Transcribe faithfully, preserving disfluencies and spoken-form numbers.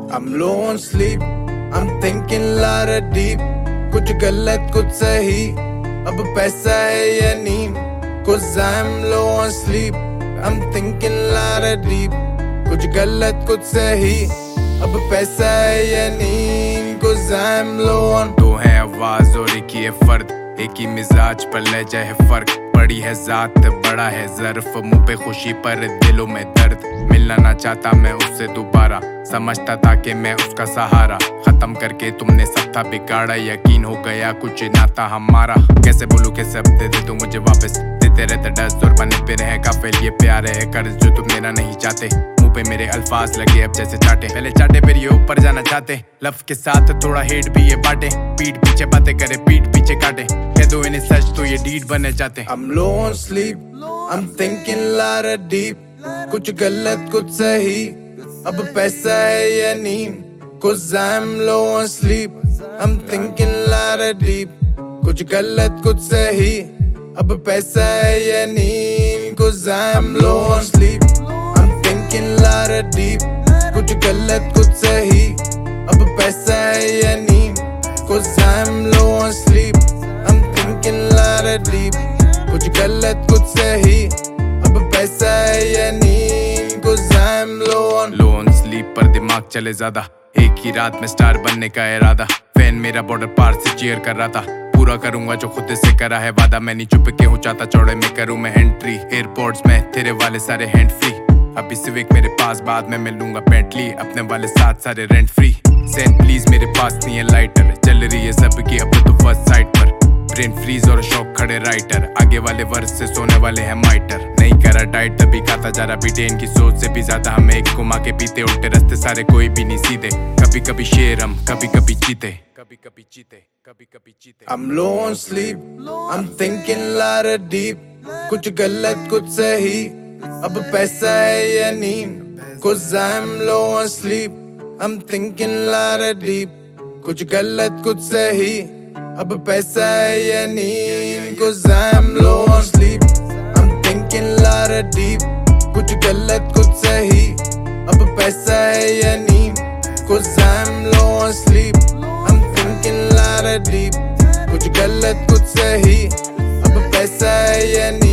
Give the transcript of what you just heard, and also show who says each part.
Speaker 1: I'm low on sleep, I'm thinking lot of deep. कुछ गलत कुछ सही, अब पैसा है या नींद? Cause I'm low on sleep, I'm thinking lot of deep. कुछ गलत कुछ सही, अब पैसा है या नींद? Cause I'm low on.
Speaker 2: दो है आवाज और एक ही है फर्द, एक ही मिजाज पर लहजा है फर्क। बड़ी है जात बड़ा है ज़र्फ, मुंह पे खुशी पर दिलों में दर्द। मिलना ना चाहता मैं उससे दोबारा, समझता था कि मैं उसका सहारा। खत्म करके तुमने सब था बिगाड़ा, यकीन हो गया कुछ नाता हमारा। कैसे बोलूं कि सब दे दे तू मुझे वापस, देते रहते डस्ट और बने पे रहे काफिल। ये प्यार है कर्ज जो तुम लेना नहीं चाहते, मुंह पे मेरे अल्फाज लगे अब जैसे चाटे। पहले चाटे फिर ये ऊपर जाना चाहते, लव के साथ थोड़ा हेट भी ये बांटे। पीठ पीछे बातें करे पीठ पीछे काटे, कह दो इन्हें सच तो ये डीड बने जाते।
Speaker 1: I'm low on sleep, I'm thinking lot of deep. कुछ गलत कुछ सही, अब पैसा है या नींद? Cause I'm low on sleep, I'm thinking lot of deep. कुछ गलत कुछ सही, अब पैसा है या नींद? Cause I'm low on sleep, I'm thinking lot of deep. कुछ गलत कुछ सही, अब पैसा है या नींद? Cause I'm low on sleep, I'm thinking lot of deep. कुछ गलत कुछ सही, अब पैसा है या नींद? Cause I'm low on.
Speaker 2: Low on sleep पर दिमाग चले ज्यादा, एक ही रात में स्टार बनने का इरादा। फैन मेरा बॉर्डर पार से चीयर कर रहा था, पूरा करूंगा जो खुद से करा है वादा। मैं नहीं चुप के हूँ चाहता चौड़े में करूँ मैं एंट्री। एयरपोर्ट्स में तेरे वाले सारे हैंड फ्री, अभी सिविक मेरे पास बाद में मिलूंगा पेंटली। अपने वाले साथ सारे रेंट फ्री। सेंट प्लीज मेरे पास नहीं है लाइटर, चल रही है सबकी अब तो फर्स्ट साइड पर। ब्रेन फ्रीज और शौक खड़े राइटर, आगे वाले वर्ष से सोने वाले हैं माइटर। नहीं करा डाइट तभी खाता जा रहा बीटे, इनकी सोच से भी ज्यादा हमें एक घुमा के पीते। उल्टे रास्ते सारे कोई भी नहीं सीधे, कभी कभी शेर हम कभी कभी चीते, कभी कभी चीते कभी कभी चीते।
Speaker 1: I'm low on sleep, I'm thinking lot of deep. कुछ गलत कुछ सही, अब पैसा है या नींद? Cause I'm low on sleep, I'm thinking lot of deep. कुछ गलत कुछ सही, अब पैसा है या नींद? Cause I'm low on sleep, I'm thinking lot of deep. कुछ गलत कुछ सही, अब पैसा है या नींद? Cause I'm low on sleep, I'm thinking lot of deep. कुछ गलत कुछ सही, अब पैसा है या नींद?